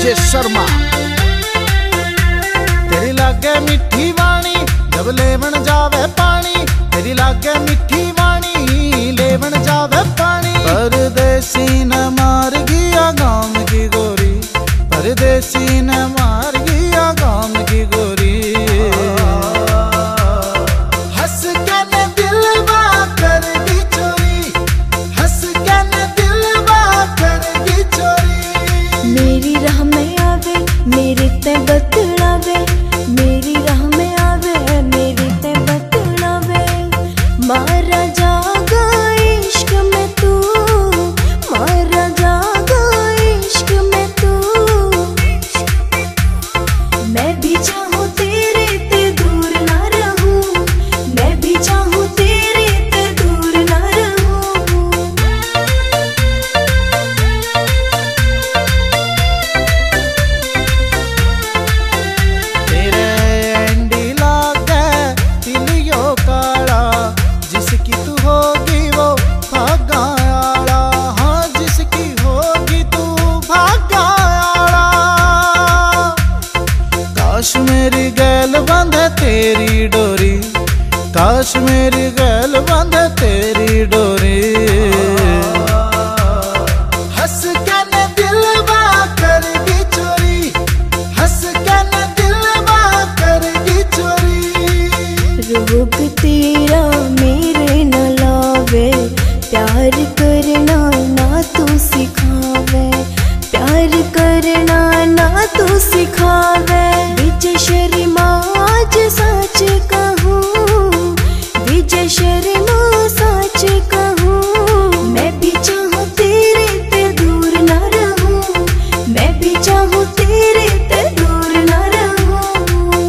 DJ Sharma. तेरी लागे मिठी वाणी जब लेवन जावे पानी, तेरी लागे मिठी वाणी लेवन जावे पानी। परदेसी न मार गया गाँव की गोरी, परदेसी न मार गया गाँव की गोरी। हंस के न दिलवा कर दी चोरी, हंस के न दिलवा कर दी चोरी। मेरी राह में आवे मेरे ते बतलावे, मेरी राह में आवे मेरे ते बतलावे। मारा जागा इश्क में तू, मारा जागा इश्क में तू। मैं भी चाहूँ तेरे ते दूर ना रहूं, मैं भी चाहूँ तेरे ते दूर ना रहूं। तेरे एंडी लागे तिलियो काला, जिसकी तू होगी वो भागा आला। हाँ जिसकी होगी तू भागा आला। काश मेरी गैल बंधे तेरी डोरी, काश मेरी गैल बंधे तेरी डोरी। हंस के न दिलवा कर दी चोरी, हंस के न दिलवा कर दी चोरी। रोग तेरा मेरे न लावे, प्यार करना ना तू सिखावे, प्यार करना ना तू सिखावे। विजय शर्मा आज सच कहूँ, विजय शर्मा सच कहूँ। मैं भी चाहूँ तेरे ते दूर ना रहूं, मैं भी चाहूँ तेरे ते दूर ना रहूं।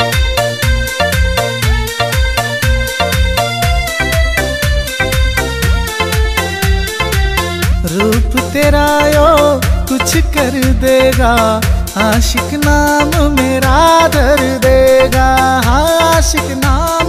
रूप तेरा यो कुछ कर देगा, आशिक नाम मेरा धर देगा। हाँ आशिक नाम